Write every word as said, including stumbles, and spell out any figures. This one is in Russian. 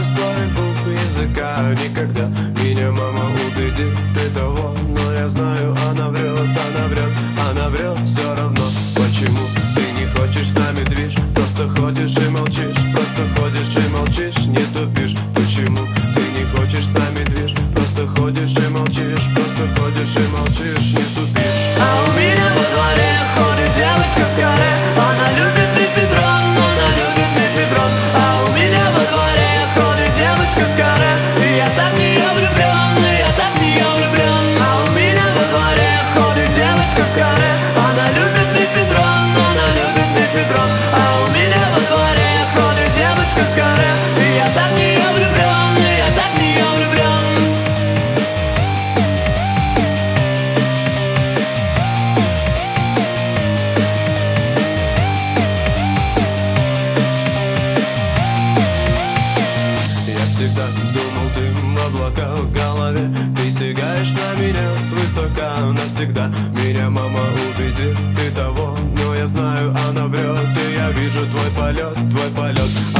свой букв языка. Никогда меня мама убедит, ты того. Но я знаю, она врет, она врет, она врет все равно. Почему ты не хочешь с нами движ? Просто ходишь и молчишь, просто ходишь и молчишь, не тупишь. Почему ты не хочешь с нами движ? Просто ходишь и молчишь, просто ходишь и молчишь, не тупишь. А у меня во дворе ходит девочка с каре. Она любит мефедрон, она любит мефедрон. А у меня во дворе ходит девочка с каре. И я так в нее влюблен, и я так в нее влюблен. А у меня во дворе ходит девочка с каре. Она любит мефедрон, она любит мефедрон. А у меня во дворе ходит девочка с каре. И я так в нее влюблен, и я так в нее влюблен. Я всегда думал, ты в облаках в голове. Ты сигаешь на меня свысока навсегда. Меня мама убедит, ты того. Но я знаю, она врет. И я вижу твой полет, твой полет.